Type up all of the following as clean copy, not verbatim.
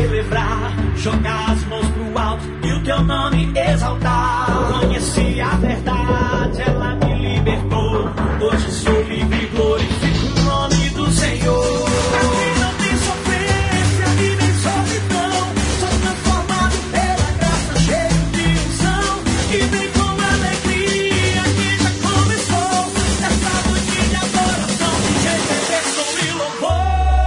celebrar, jogar as mãos pro alto e o teu nome exaltar. Conheci a verdade, ela me libertou. Hoje sou livre e glorifico o nome do Senhor. Aqui não tem sofrência e nem solidão. Sou transformado pela graça, cheio de unção. E vem com alegria que já começou. Essa noite de adoração, de redenção e louvor.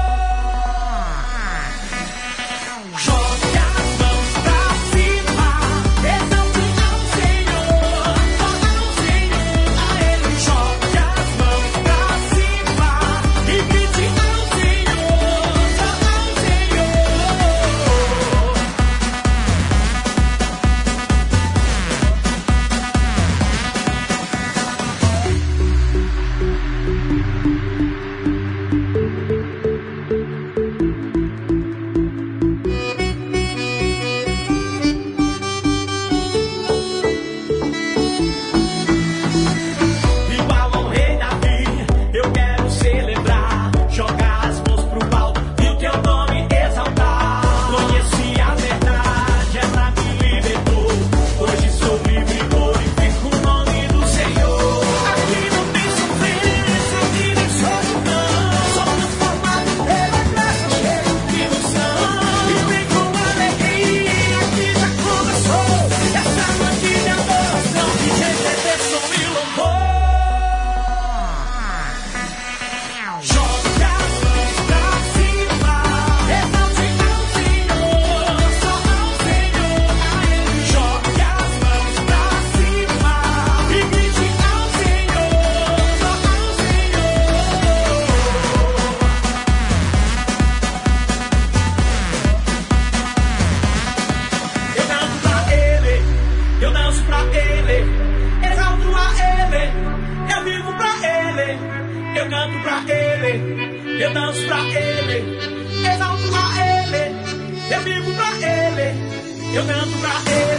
Jogue as mãos pra cima, exalte ao Senhor, só ao Senhor, a Ele. Jogue as mãos pra cima e grite ao Senhor, só ao Senhor. Igual ao rei Davi, eu quero celebrar, jogar as mãos pro alto e o teu nome exaltar. Conheci a verdade, ela me libertou. Hoje sou livre e glorifico o nome do Senhor. Aqui não tem sofrência e nem solidão. Sou transformado pela graça, cheio de unção. E vem com alegria que já começou. Essa noite de adoração, de redenção e louvor. Jogue as mãos pra cima, exalte ao Senhor, só ao Senhor, a Ele. Jogue as mãos pra cima e grite ao Senhor, só ao Senhor. Eu canto pra Ele, eu danço pra Ele, exalto a Ele, eu vivo pra Ele. Eu canto pra Ele, eu danço pra Ele, exalto a Ele, eu vivo pra Ele. Eu canto pra Ele.